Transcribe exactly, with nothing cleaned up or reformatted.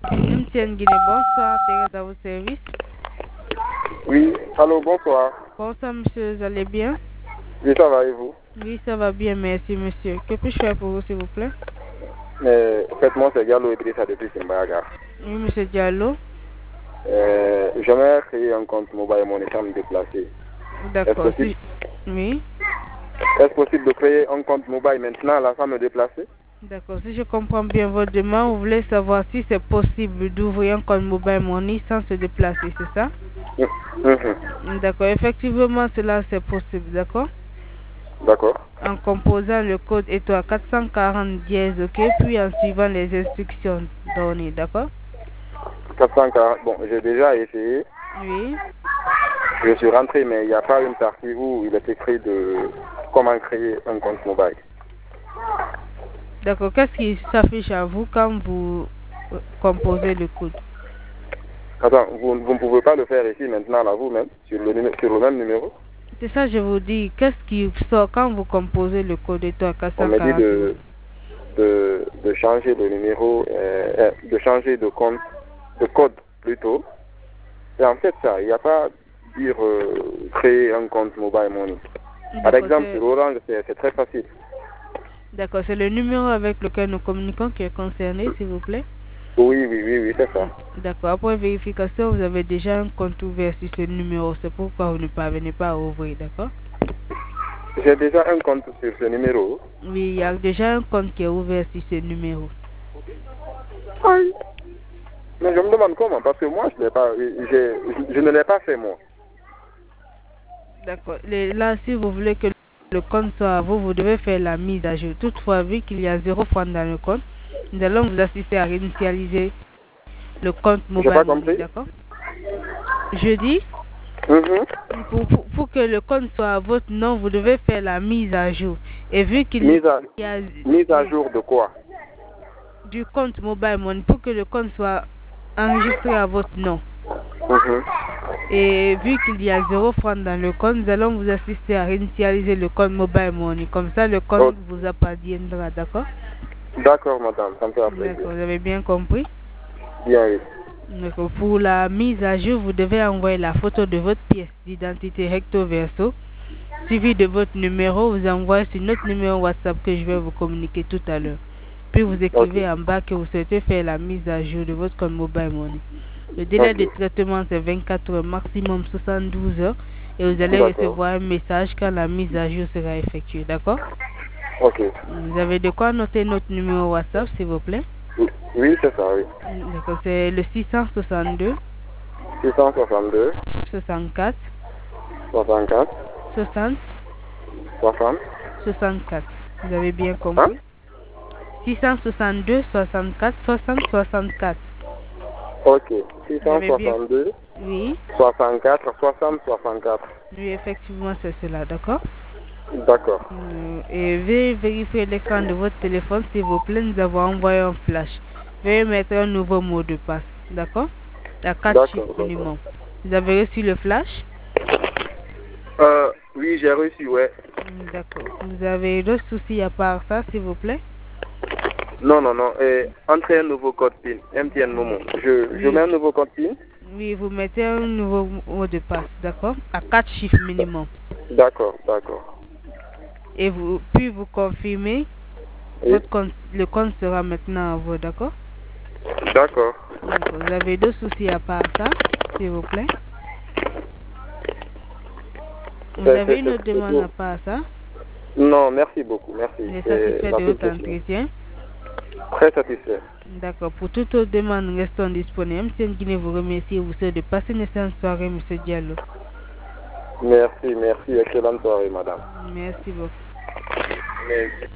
M T N Guinée, bonsoir, Thérèse à votre service. Oui, allô, bonsoir. Bonsoir monsieur, vous allez bien? Oui, ça va et vous? Oui, ça va bien, merci monsieur. Que puis-je faire pour vous s'il vous plaît? Mais, en fait, moi, c'est Diallo Idrissa depuis Simbaga. Oui, monsieur Diallo. Euh, J'aimerais créer un compte mobile money sans me déplacer. Est-ce D'accord, possible? si... Oui. Est-ce possible de créer un compte mobile maintenant, là, sans me déplacer? D'accord, si je comprends bien votre demande, vous voulez savoir si c'est possible d'ouvrir un compte mobile money sans se déplacer, c'est ça? Mhm. D'accord, effectivement, cela c'est possible, d'accord? D'accord. En composant le code étoile quatre cent quarante dièse, ok, puis en suivant les instructions données, d'accord? quatre cent quarante, bon, j'ai déjà essayé. Oui. Je suis rentré, mais il n'y a pas une partie où il est écrit de comment créer un compte mobile. D'accord, qu'est-ce qui s'affiche à vous quand vous euh, composez le code? Attends, vous, vous ne pouvez pas le faire ici maintenant, là, vous-même, sur le, numé- sur le même numéro? C'est ça, je vous dis, qu'est-ce qui sort quand vous composez le code étoile On me dit quatre cent quarante? de, de, de changer de numéro, euh, euh, de changer de compte, de code plutôt. Et en fait, ça, il n'y a pas dire euh, créer un compte mobile money. Par exemple, sur Orange, c'est très facile. D'accord, c'est le numéro avec lequel nous communiquons qui est concerné, s'il vous plaît? Oui, oui, oui, oui, c'est ça. D'accord, après vérification, vous avez déjà un compte ouvert sur ce numéro, c'est pourquoi vous ne parvenez pas à ouvrir, d'accord? J'ai déjà un compte sur ce numéro. Oui, il y a déjà un compte qui est ouvert sur ce numéro. Oui. Mais je me demande comment, parce que moi, je, l'ai pas, je, je ne l'ai pas fait, moi. D'accord. Là, si vous voulez que le compte soit à vous, vous devez faire la mise à jour. Toutefois, vu qu'il y a zéro franc dans le compte, nous allons vous assister à réinitialiser le compte mobile. J'ai pas compris. D'accord? Je dis, mm-hmm. pour, pour, pour que le compte soit à votre nom, vous devez faire la mise à jour. Et vu qu'il mise à, y a... Mise à jour de quoi? Du compte mobile money, pour que le compte soit enregistré à votre nom. Mm-hmm. Et vu qu'il y a zéro franc dans le compte, nous allons vous assister à réinitialiser le compte mobile money. Comme ça, le compte oh. vous appartiendra, d'accord? D'accord, madame, ça me fait plaisir. D'accord, vous avez bien compris? Bien, oui. D'accord. Pour la mise à jour, vous devez envoyer la photo de votre pièce d'identité recto verso, suivi de votre numéro. Vous envoyez sur notre numéro WhatsApp que je vais vous communiquer tout à l'heure. Puis vous écrivez okay. en bas que vous souhaitez faire la mise à jour de votre compte mobile money. Le délai okay. de traitement c'est vingt-quatre heures, maximum soixante-douze heures, et vous allez recevoir un message quand la mise à jour sera effectuée, d'accord? Ok. Vous avez de quoi noter notre numéro WhatsApp, s'il vous plaît? Oui, c'est ça, oui. D'accord, c'est le six cent soixante-deux. six cent soixante-deux. soixante-quatre. soixante-quatre. soixante. soixante. soixante-quatre. Vous avez bien compris? Hein? six cent soixante-deux, soixante-quatre, soixante, soixante-quatre. Ok. six cent soixante-deux. Oui. soixante-quatre, soixante, soixante-quatre. Oui, effectivement, c'est cela, d'accord? D'accord. Euh, et veuillez vérifier l'écran de votre téléphone, s'il vous plaît. Nous avons envoyé un flash. Veuillez mettre un nouveau mot de passe, d'accord? À quatre chiffres minimum. Vous avez reçu le flash? Euh, oui, j'ai reçu, ouais. D'accord. Vous avez d'autres soucis à part ça, s'il vous plaît? Non, non, non. Eh, entrez un nouveau code PIN. M T N Momo. Je, oui. je mets un nouveau code PIN? Oui, vous mettez un nouveau mot de passe, d'accord? À quatre chiffres minimum. D'accord, d'accord. Et vous, puis vous confirmez, oui. Votre compte, le compte sera maintenant à vous, d'accord? D'accord. Vous avez deux soucis à part ça, s'il vous plaît? Vous avez une autre demande à part ça? Non, merci beaucoup, merci. Vous êtes satisfait de votre entretien? Très satisfait. D'accord. Pour toute autre demande, nous restons disponibles. M T N Guinée vous remercie et vous souhaite de passer une excellente soirée, M. Diallo. Merci, merci. Excellente soirée, madame. Merci beaucoup. Merci.